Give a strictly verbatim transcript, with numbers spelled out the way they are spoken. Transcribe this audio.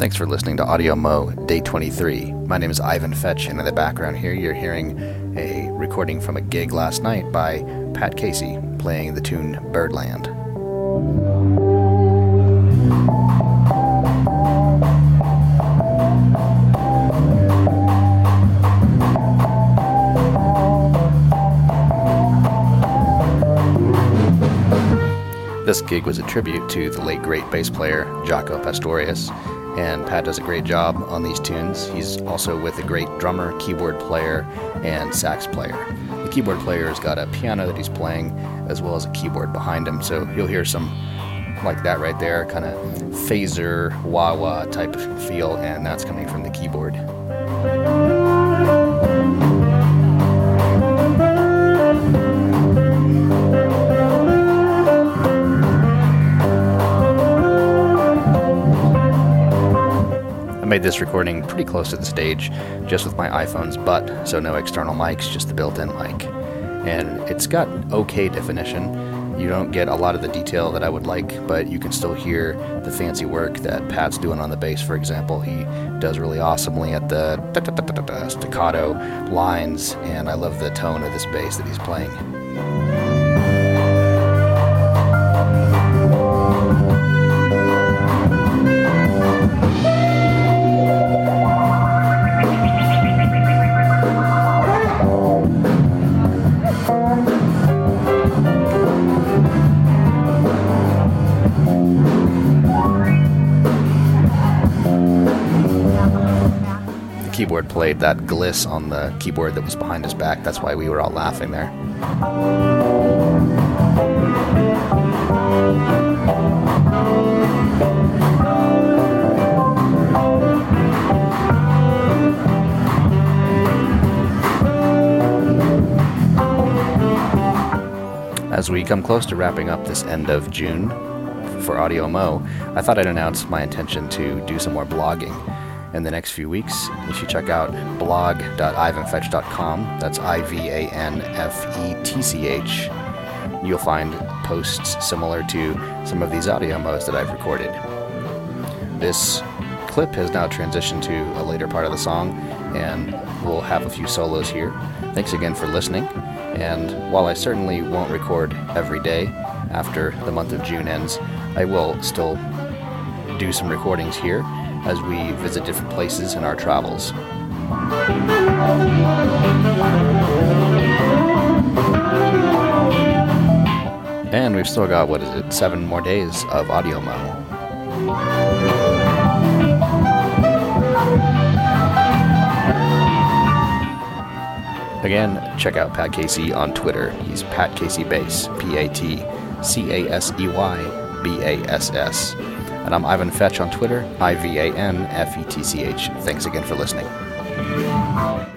Thanks for listening to Audio Mo, Day twenty-three. My name is Ivan Fetch, and in the background here you're hearing a recording from a gig last night by Pat Casey playing the tune Birdland. This gig was a tribute to the late great bass player Jaco Pastorius, and Pat does a great job on these tunes. He's also with a great drummer, keyboard player, and sax player. The keyboard player has got a piano that he's playing as well as a keyboard behind him, so you'll hear some like that right there, kind of phaser, wah-wah type feel, and that's coming from the keyboard. I made this recording pretty close to the stage, just with my iPhone's butt, so no external mics, just the built-in mic. And it's got okay definition. You don't get a lot of the detail that I would like, but you can still hear the fancy work that Pat's doing on the bass, for example. He does really awesomely at the staccato lines, and I love the tone of this bass that he's playing. Keyboard played that gliss on the keyboard that was behind his back. That's why we were all laughing there. As we come close to wrapping up this end of June for Audio Mo, I thought I'd announce my intention to do some more blogging in the next few weeks. You should check out blog dot ivan fetch dot com. That's I V A N F E T C H. You'll find posts similar to some of these audio modes that I've recorded. This clip has now transitioned to a later part of the song, and we'll have a few solos here. Thanks again for listening, and while I certainly won't record every day after the month of June ends, I will still do some recordings here as we visit different places in our travels. And we've still got, what is it, seven more days of Audio Mo. Again, check out Pat Casey on Twitter. He's Pat Casey Bass, P A T C A S E Y B A S S. And I'm Ivan Fetch on Twitter, I V A N F E T C H. Thanks again for listening.